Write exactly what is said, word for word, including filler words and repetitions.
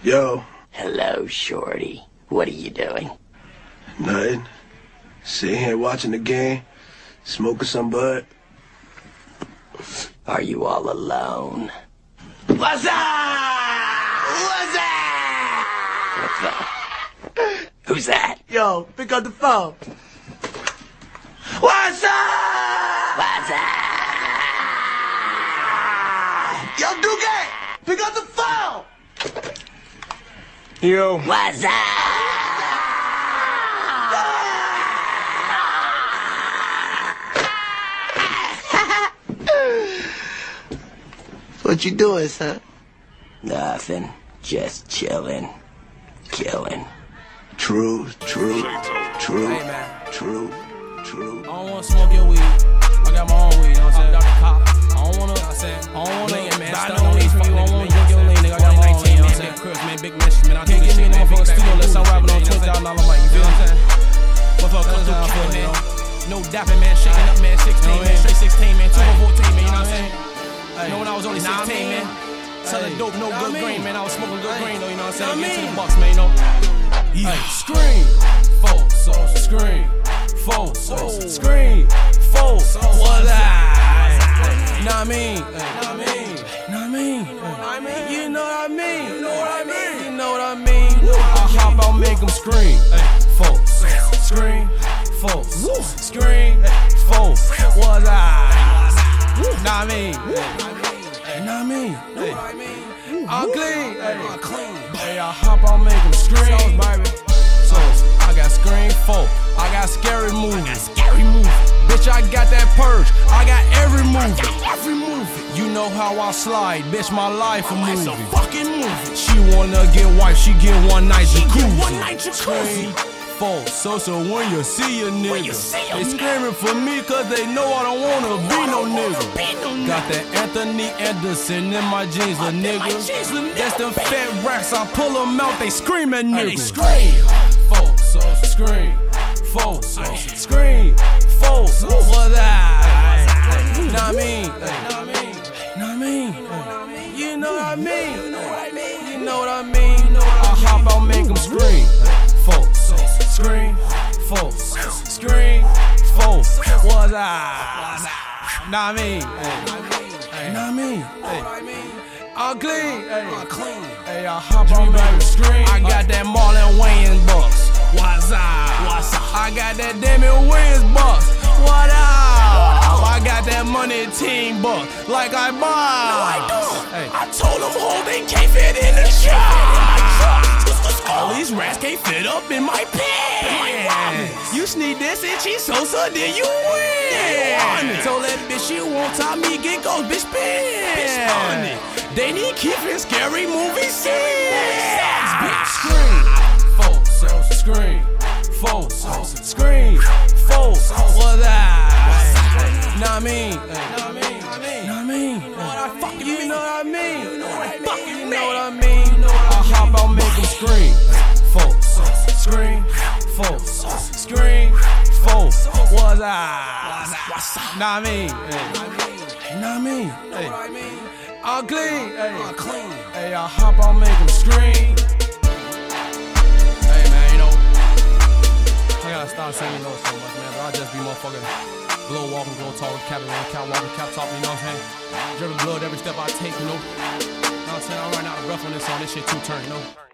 Yo. Hello, shorty. What are you doing? Nothing. Sitting here watching the game, smoking some bud. Are you all alone? What's up? What's up? What's that? Who's that? Yo, pick up the phone. What's up? What's up? Yo, Duque, pick up the phone. Yo. What's up? What you doing, son? Nothing. Just chilling. Killing. True, true, true, Hey, man. true, true. I don't wanna smoke your weed. I got my own weed, you know what I'm saying? Doctor Cop. I don't wanna, I said, I don't wanna, lean, man. Buy no weed from you. I don't wanna drink your lean, nigga. I got my own weed, you know what I'm saying? Big Chris, man, big message, man. I can't get me in the motherfucking studio unless I'm rapping on twenty thousand dollar mic, you feel what I'm saying? Motherfucker come through capping, man. No dapping, man. Shaking up, man. sixteen, man. Straight sixteen, man. two over fourteen, man. You know what I'm saying? You know when I was only sixteen, man. Selling dope, no good green, man. I was smoking good green, though, you know what I'm saying? Get to the box, man, you know? Yeah. Scream, four, so scream, four, so scream, four, what I, know what I mean, know what I mean, know what I mean, you know what I mean, you know what I mean, you know what I mean, I hop out, make them scream, four, scream, four, scream, four, what I, know what I mean, know what I mean, I'm clean, I'm clean. Hey, I hop on, make them scream, baby. So I got scream four, I got scary movie, I got scary movie. Bitch, I got that purge, I got every movie, every movie. You know how I slide, bitch, my life a movie. A fucking movie. She wanna get wife, she get one night jacuzzi. One night jacuzzi. Four, so so when you see a nigga, they screaming for me cause they know I don't wanna be no nigga. Got that Anthony Anderson in my jeans, a nigga. That's them fat racks, I pull them out, they scream at niggas. They scream. Four, so scream. Four, so scream. Four, what that? Know what I mean? Know what I mean? You know what I mean? You know what I mean? I hop out, make them scream. Four, so scream. Four, scream. Four, what that? Know what I mean? Know what I mean? I'm clean, I'm clean. Hey, I hop on baby screen. I got that Marlon Wayans bucks. What's up? What's up? I got that Damian Wayans bucks. What up? I got that money team buck. Like I buy. No, I don't. Hey. I told them whole they can't fit in the truck. All these rats can't fit up in my pants. You sneak this and cheese Sosa, then you win. Told that bitch she won't top me, get goes, bitch, spin. They need keeping scary movie scenes. Bitch, scream, four, so scream, four, so scream, four, what that? Know what I mean? Know what I mean? You know what I mean? You know what I mean? You know what I mean? I hop out, make them scream, four, scream, four, scream, four, what that? Know what I mean? Know what I mean? I'm clean, hey, I'm clean. Hey, I hop on, make them scream. Hey, man, you know, I gotta stop saying no so much, man. But I just be motherfucking blow walking, blow talking, capping, cap walking, cap talking, you know what I'm saying? Dripping blood every step I take, you know. You know what I'm saying? I'm running out of breath on this song. This shit two turn, you know.